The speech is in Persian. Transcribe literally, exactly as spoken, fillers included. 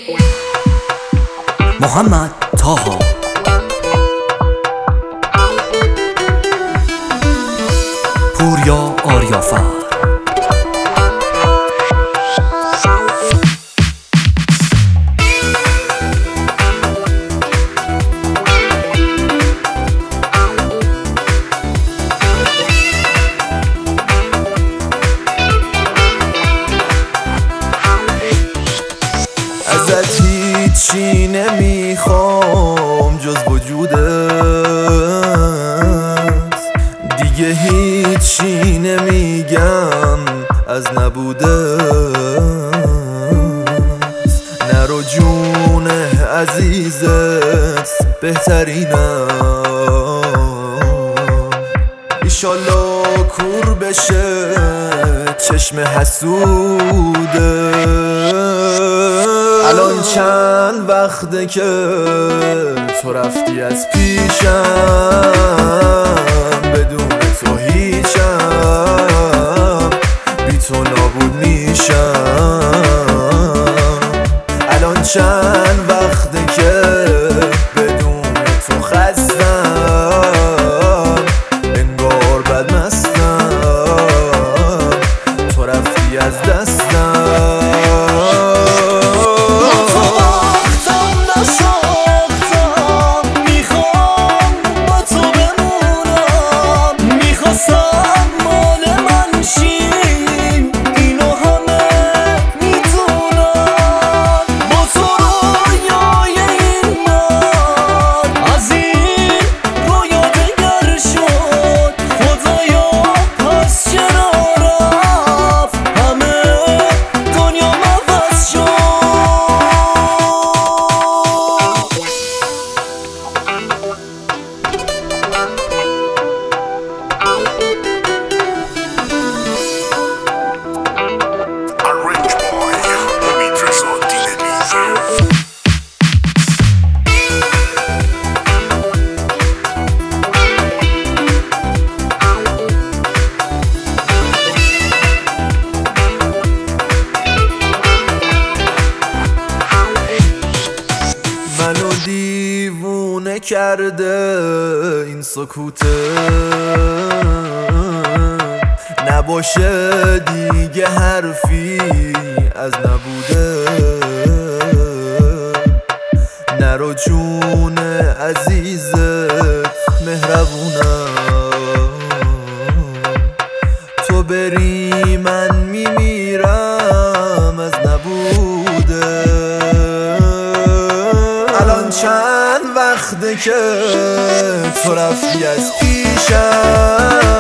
محمد طاها. پوریا آریافر. ازت هیچی نمیخوام جز وجودت، دیگه هیچی نمیگم از نبودت. نرو جون عزیزت بهترینم، ایشالله کور بشه چشم حسودت. الان چند وقته که تو رفتی از پیشم، بدون تو هیچم، بی تو نابود میشم. الان چند وقته که بدون تو خستم، انگار بدمستم، تو رفتی از دستم. منو دیوونه کرده این سکوته، نباشه دیگه حرفی از نبوده. نرو جون عزیزت مهربونم، تو بری من میمیرم از نبوده. الان چند وقته که تو رفتی از پیشم،